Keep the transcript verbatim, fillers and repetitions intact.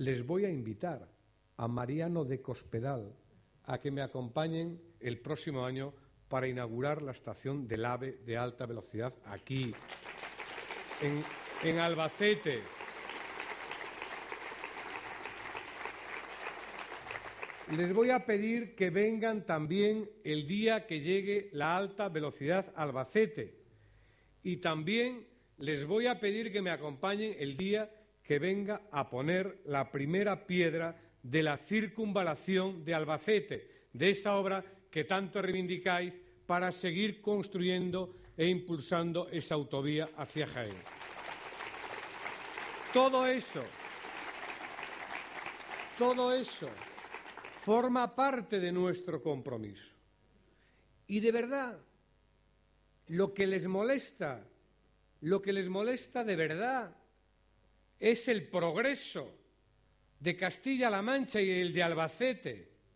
les voy a invitar a Mariano de Cospedal a que me acompañen el próximo año para inaugurar la estación del AVE de alta velocidad aquí, en, en Albacete. Les voy a pedir que vengan también el día que llegue la alta velocidad a Albacete. Y también les voy a pedir que me acompañen el día que venga a poner la primera piedra de la circunvalación de Albacete, de esa obra que tanto reivindicáis para seguir construyendo e impulsando esa autovía hacia Jaén. Todo eso, todo eso forma parte de nuestro compromiso. Y de verdad, lo que les molesta, lo que les molesta de verdad es el progreso de Castilla-La Mancha y el de Albacete,